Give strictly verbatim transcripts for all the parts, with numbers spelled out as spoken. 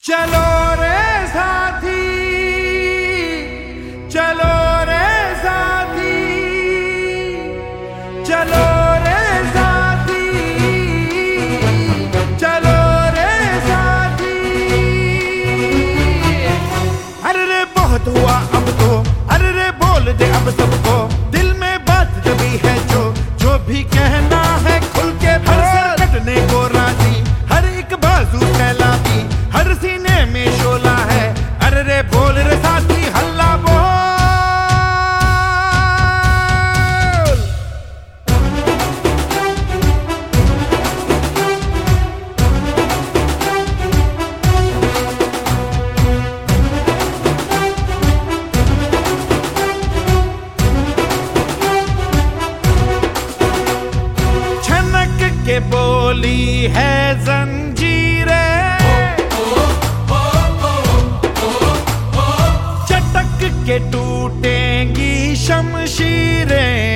चलो रे साथी, चलो रे साथी, चलो रे साथी, चलो रे साथी। अरे रे बहुत हुआ अब तो, अरे रे बोल दे अब सबको, दिल में बात जबी है जो जो भी कहना है खुल के बोल। सर कटने को राजी, हर एक बाजू फैलाती, हर सीने में शोला है। अरे रे बोल रे साथी, हल्ला बोल। छनक के बोली है जंजीरें, चटक के टूटेंगी शमशीरें।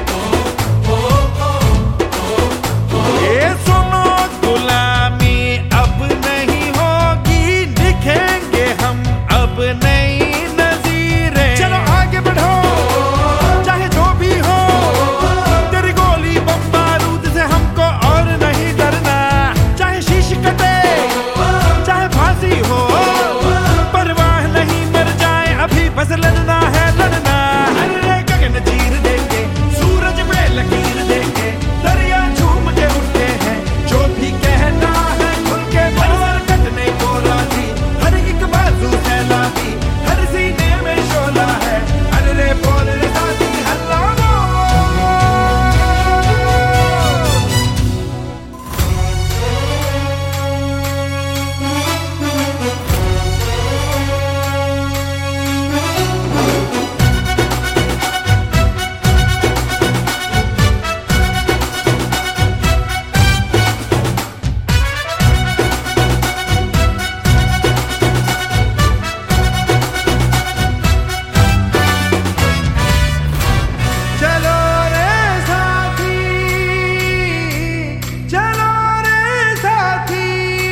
ये सुनो गुलामी अब नहीं होगी, दिखेंगे हम अब नई नजीरें। चलो आगे बढ़ो चाहे जो भी हो, तेरी गोली बम बारूद से हमको और नहीं डरना। चाहे शीश कटे चाहे फांसी हो, परवाह नहीं मर जाए अभी बस लड़ना है लड़ना। अरे गगन चीर देंगे, सूरज पे लकीर देंगे, दरिया झूम के उठते हैं जो भी कहना है खुल के बोल। सर कटने को राजी, हर एक बाजू फैलाती, हर सीने में शोला है। अरे रे बोल रे साथी, हल्ला बोल। चलो रे साथी, चलो रे साथी।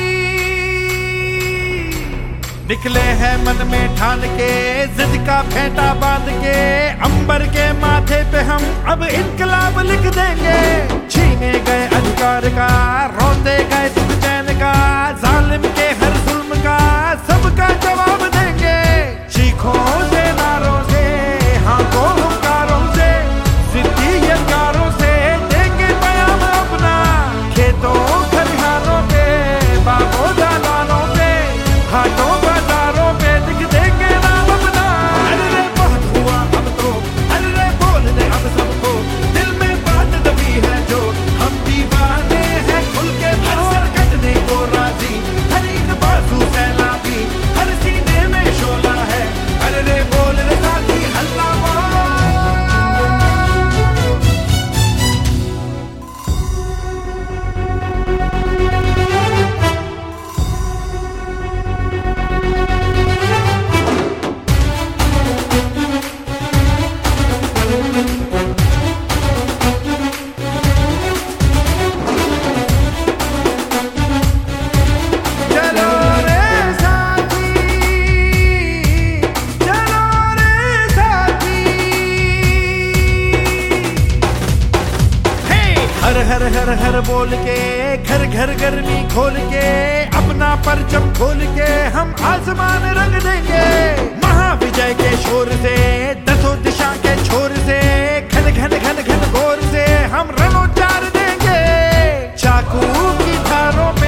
निकले हैं मन में ठान के, जिद का फेंटा बांध के, अंबर के माथे पे हम अब इनकलाब लिख देंगे। छीने गए अधिकार का, रौंदे गए सुख चैन का, जालिम के हर जुल्म का सबका जवाब देंगे। चीखों से नारों से, हाथों हुंकारों से, सिद्धि यंगारों से देंगे बयान अपना। खेतों खलिहानों पे, बागों दालानों पे, हाटों बाजारों पे लिख देंगे नाम अपना। अरे रे बहुत हुआ अब तो, अरे रे बोल दे अब सबको, दिल में बात दबी है जो हम दीवाने हैं खुल के बोल। सर कटने को राजी, हर एक बाजू फैलाती, हर सीने में शोला है। अरे रे बोल रे साथी, हल्ला बोल। चलो रे साथी, चलो रे साथी। हे हर हर हर हर बोल के, घर घर गर्मी खोल के, अपना परचम खोल के हम आसमान रंग देंगे। महाविजय के शोर से, दसों दिशा के छोर से, घन घन घन घन घोर से हम रणोच्चार देंगे। चाकू की धारों पे